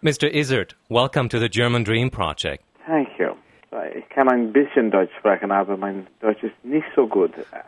Mr. Izzard, welcome to the German Dream Project. Thank you. Ich kann ein bisschen Deutsch sprechen, aber mein Deutsch ist nicht so gut.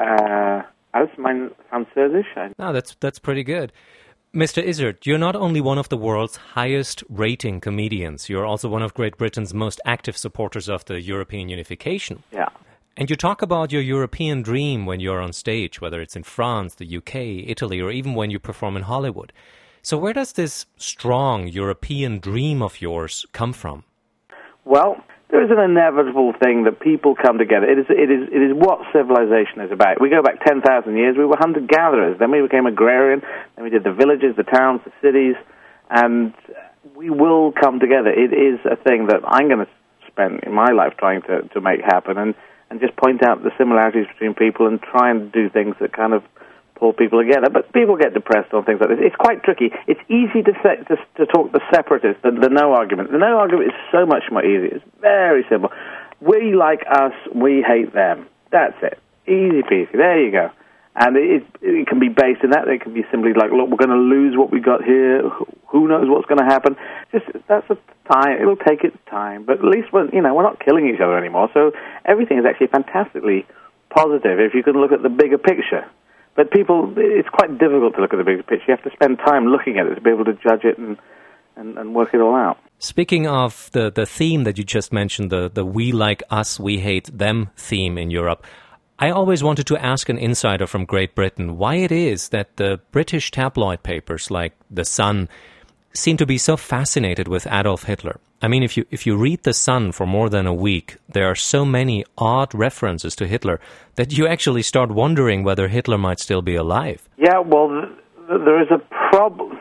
Als mein Französisch. No, that's pretty good. Mr. Izzard, you're not only one of the world's highest rating comedians, you're also one of Great Britain's most active supporters of the European unification. Yeah. And you talk about your European dream when you're on stage, whether it's in France, the UK, Italy, or even when you perform in Hollywood. So where does this strong European dream of yours come from? Well, there is an inevitable thing that people come together. It is what civilization is about. We go back 10,000 years. We were hunter-gatherers. Then we became agrarian. Then we did the villages, the towns, the cities. And we will come together. It is a thing that I'm going to spend in my life trying to make happen and just point out the similarities between people and try and do things that kind of pull people together. But people get depressed on things like this. It's quite tricky. It's easy to talk the separatists, the no argument. The no argument is so much more easy. It's very simple. We like us, we hate them. That's it. Easy peasy. There you go. And it can be based in that. It can be simply like, look, we're going to lose what we got here. Who knows what's going to happen? That's a time. It'll take its time. But at least we're not killing each other anymore. So everything is actually fantastically positive if you can look at the bigger picture. But it's quite difficult to look at the bigger picture. You have to spend time looking at it to be able to judge it and work it all out. Speaking of the theme that you just mentioned, the we like us, we hate them theme in Europe, I always wanted to ask an insider from Great Britain why it is that the British tabloid papers like The Sun seem to be so fascinated with Adolf Hitler. I mean, if you read The Sun for more than a week, there are so many odd references to Hitler that you actually start wondering whether Hitler might still be alive. Yeah, well, there is a problem.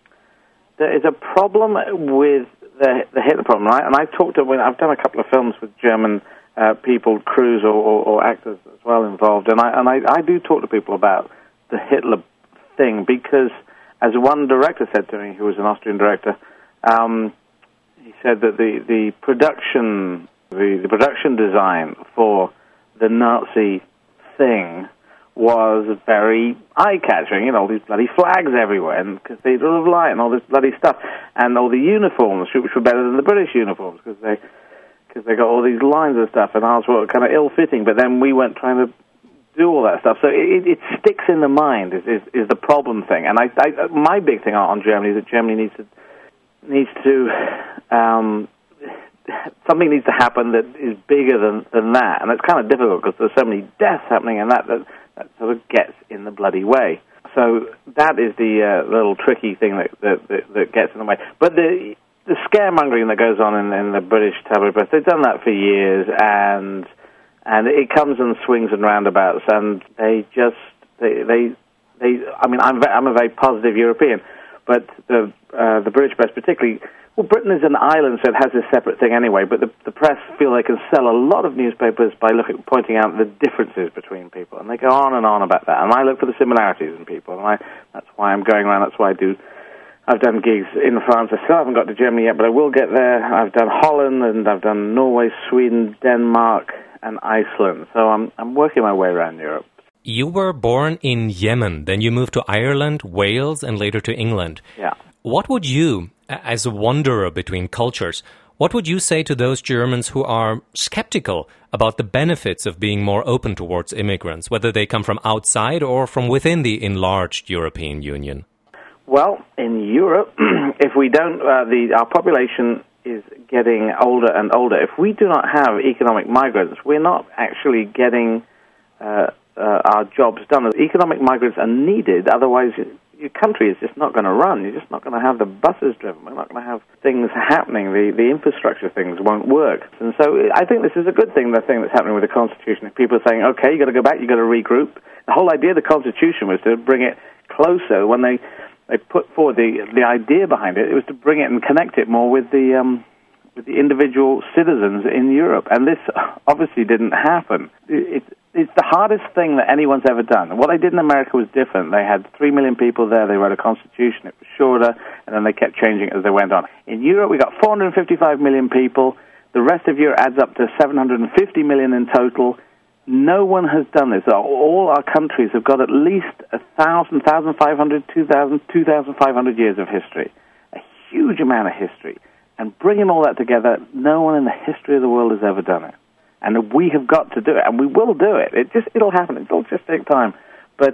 There is a problem with the Hitler problem, right? And I've done a couple of films with German people, crews or actors as well involved, and I do talk to people about the Hitler thing because, as one director said to me, who was an Austrian director, he said that the production design for the Nazi thing was very eye-catching. All these bloody flags everywhere, and Cathedral of Light, and all this bloody stuff, and all the uniforms, which were better than the British uniforms, because they got all these lines and stuff, and ours were kind of ill-fitting, but then we went trying to do all that stuff. So it sticks in the mind is the problem thing. And my big thing on Germany is that Germany needs to something needs to happen that is bigger than that. And it's kind of difficult because there's so many deaths happening, and that sort of gets in the bloody way. So that is the little tricky thing that gets in the way. But the scaremongering that goes on in the British tabloid press, they've done that for years, and it comes in swings and roundabouts, and they I mean, I'm a very positive European, but the British press particularly, well, Britain is an island, so it has this separate thing anyway, but the press feel they can sell a lot of newspapers by pointing out the differences between people, and they go on and on about that, and I look for the similarities in people, and that's why I'm going around, that's why I've done gigs in France. I still haven't got to Germany yet, but I will get there. I've done Holland, and I've done Norway, Sweden, Denmark, and Iceland. So I'm working my way around Europe. You were born in Yemen, then you moved to Ireland, Wales, and later to England. Yeah. What would you, as a wanderer between cultures, what would you say to those Germans who are skeptical about the benefits of being more open towards immigrants, whether they come from outside or from within the enlarged European Union? Well, in Europe, if we don't, our population is getting older and older. If we do not have economic migrants, we're not actually getting our jobs done. Economic migrants are needed, otherwise your country is just not going to run. You're just not going to have the buses driven. We're not going to have things happening. The infrastructure things won't work. And so I think this is a good thing, the thing that's happening with the Constitution. If people are saying, okay, you've got to go back, you've got to regroup. The whole idea of the Constitution was to bring it closer. When they put forward the idea behind it, it was to bring it and connect it more with the individual citizens in Europe. And this obviously didn't happen. It's the hardest thing that anyone's ever done. What they did in America was different. They had 3 million people there. They wrote a constitution. It was shorter, and then they kept changing it as they went on. In Europe, we got 455 million people. The rest of Europe adds up to 750 million in total. No one has done this. All our countries have got at least 1,000, 1,500, 2,000, 2,500 years of history. A huge amount of history. And bringing all that together, no one in the history of the world has ever done it. And we have got to do it, and we will do it. It'll happen. It'll just take time. But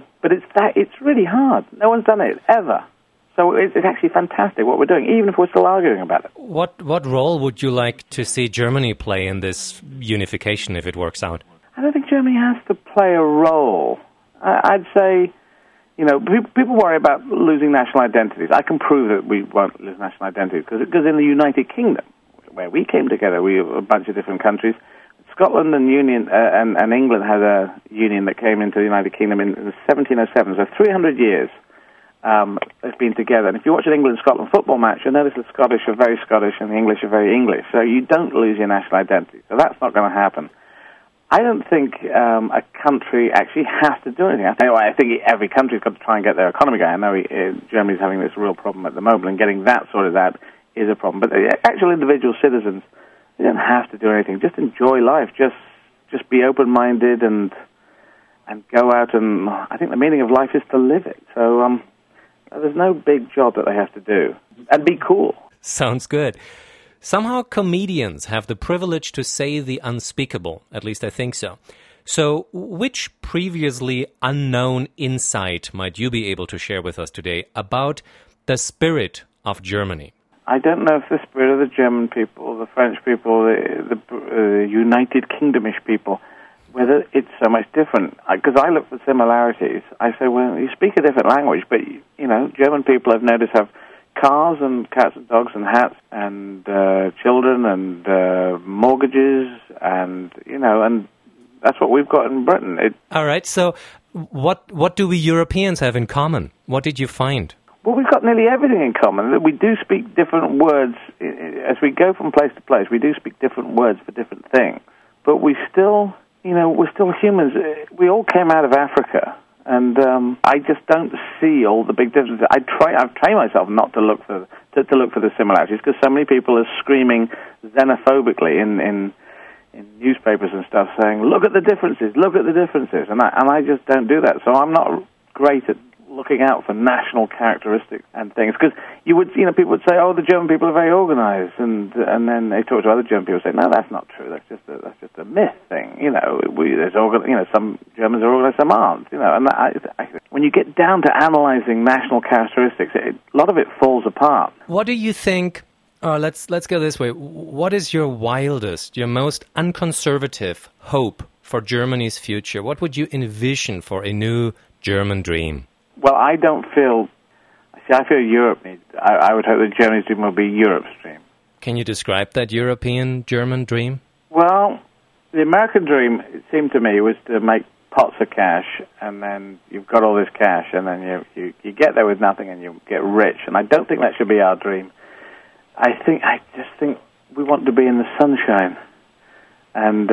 it's really hard. No one's done it, ever. So it's actually fantastic what we're doing, even if we're still arguing about it. What role would you like to see Germany play in this unification if it works out? I don't think Germany has to play a role. I'd say, people worry about losing national identities. I can prove that we won't lose national identities because in the United Kingdom, where we came together, we were a bunch of different countries. Scotland and and England had a union that came into the United Kingdom in 1707, so 300 years. They've been together. And if you watch an England-Scotland football match, you'll notice the Scottish are very Scottish and the English are very English. So you don't lose your national identity. So that's not going to happen. I don't think a country actually has to do anything. I think every country's got to try and get their economy going. I know Germany's having this real problem at the moment, and getting that sorted out is a problem. But actual individual citizens, they don't have to do anything. Just enjoy life. Just be open-minded and go out. And I think the meaning of life is to live it. So there's no big job that they have to do. And be cool. Sounds good. Somehow comedians have the privilege to say the unspeakable. At least I think so. So which previously unknown insight might you be able to share with us today about the spirit of Germany? I don't know if the spirit of the German people, the French people, the United Kingdomish people, whether it's so much different. Because I look for similarities. I say, well, you speak a different language, but, German people I've noticed have cars and cats and dogs and hats and children and mortgages and that's what we've got in Britain. All right, so what do we Europeans have in common? What did you find? Well, we've got nearly everything in common. We do speak different words. As we go from place to place, we do speak different words for different things. But we still, we're still humans. We all came out of Africa. And I just don't see all the big differences. I've trained myself not to look for the similarities because so many people are screaming xenophobically in newspapers and stuff, saying, "Look at the differences, look at the differences," and I just don't do that. So I'm not great at looking out for national characteristics and things because people would say, "Oh, the German people are very organized," and then they talk to other German people and say, "No, that's not true. That's just a myth thing." Some Germans are organized, some aren't. And when you get down to analyzing national characteristics, a lot of it falls apart. What do you think? Let's go this way. What is your wildest, your most unconservative hope for Germany's future? What would you envision for a new German dream? Well, I feel Europe needs. I would hope that Germany's dream will be Europe's dream. Can you describe that European German dream? Well, the American dream, it seemed to me, was to make pots of cash, and then you've got all this cash, and then you get there with nothing, and you get rich. And I don't think that should be our dream. I just think we want to be in the sunshine, and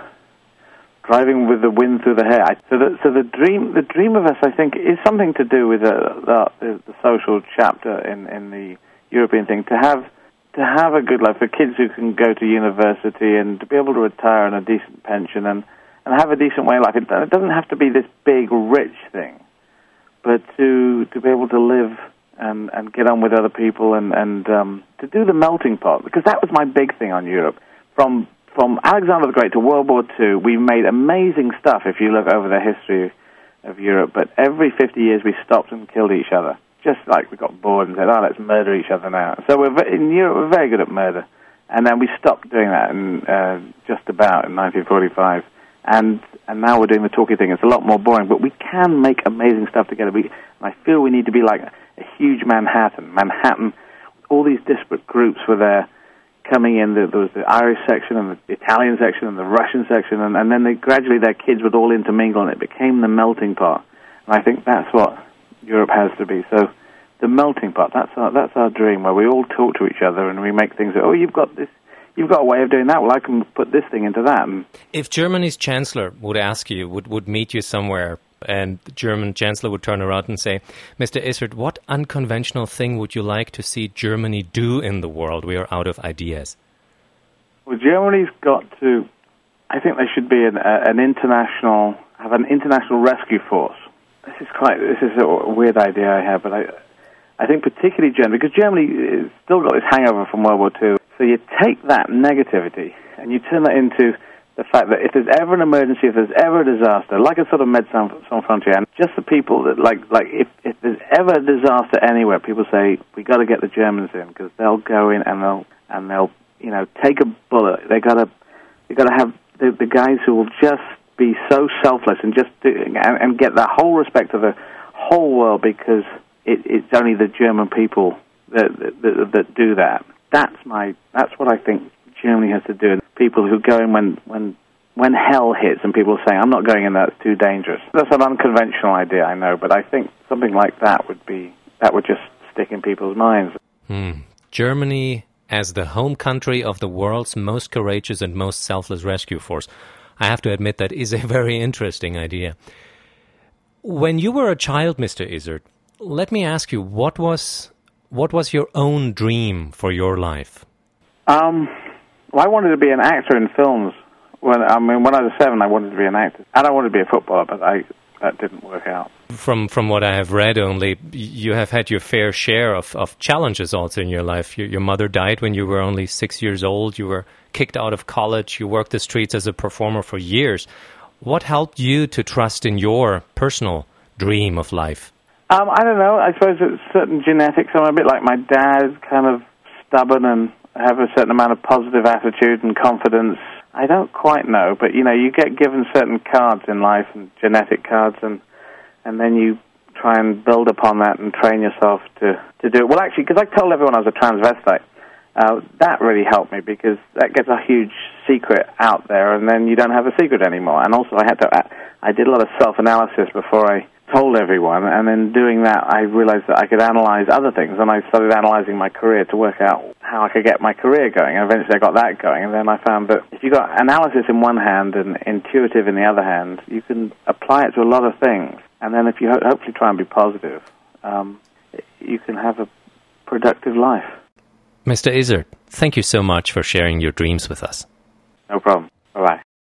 driving with the wind through the hair. So the dream of us, I think, is something to do with the social chapter in the European thing. To have a good life for kids who can go to university and to be able to retire on a decent pension and have a decent way of life. It doesn't have to be this big rich thing, but to be able to live and get on with other people and to do the melting pot, because that was my big thing on Europe. From Alexander the Great to World War II, we made amazing stuff if you look over the history of Europe, but every 50 years we stopped and killed each other. Just like we got bored and said, let's murder each other now. So in Europe, we're very good at murder. And then we stopped doing that just about in 1945. And now we're doing the talky thing. It's a lot more boring, but we can make amazing stuff together. I feel we need to be like a huge Manhattan. Manhattan, all these disparate groups were there coming in. There was the Irish section and the Italian section and the Russian section, and then gradually their kids would all intermingle, and it became the melting pot. And I think that's what Europe has to be. So the melting pot, that's our dream, where we all talk to each other and we make things that, you've got this. You've got a way of doing that. Well, I can put this thing into that. If Germany's chancellor would ask you, would meet you somewhere, and the German chancellor would turn around and say, Mr. Isert, what unconventional thing would you like to see Germany do in the world? We are out of ideas. Well, Germany's got to, I think there should be have an international rescue force. This is a weird idea I have, but I think particularly Germany, because Germany has still got this hangover from World War II. So you take that negativity and you turn that into the fact that if there's ever an emergency, if there's ever a disaster, like a sort of Médecins Sans Frontières, and just the people that, like if there's ever a disaster anywhere, people say, we got to get the Germans in, because they'll go in and they'll take a bullet. They got to have the guys who will just be so selfless and just and get the whole respect of the whole world, because it's only the German people that do that. That's what I think Germany has to do. People who go in when hell hits, and people saying, I'm not going in there, it's too dangerous. That's an unconventional idea, I know, but I think something like that would just stick in people's minds. Germany as the home country of the world's most courageous and most selfless rescue force. I have to admit that is a very interesting idea. When you were a child, Mr. Izzard, let me ask you, what was your own dream for your life? Well, I wanted to be an actor in films. When I was 7, I wanted to be an actor. And I wanted to be a footballer, but that didn't work out. From what I have read only, you have had your fair share of challenges also in your life. Your mother died when you were only 6 years old. You were kicked out of college. You worked the streets as a performer for years. What helped you to trust in your personal dream of life? I don't know. I suppose it's certain genetics. I'm a bit like my dad, kind of stubborn and have a certain amount of positive attitude and confidence. I don't quite know, but, you get given certain cards in life, and genetic cards, and then you try and build upon that and train yourself to do it. Well, actually, because I told everyone I was a transvestite, that really helped me, because that gets a huge secret out there, and then you don't have a secret anymore. And also, I did a lot of self-analysis before I told everyone, and in doing that, I realized that I could analyze other things, and I started analyzing my career to work out how I could get my career going, and eventually I got that going, and then I found that if you've got analysis in one hand and intuitive in the other hand, you can apply it to a lot of things, and then if you hopefully try and be positive, you can have a productive life. Mr. Izzard, thank you so much for sharing your dreams with us. No problem. Bye-bye.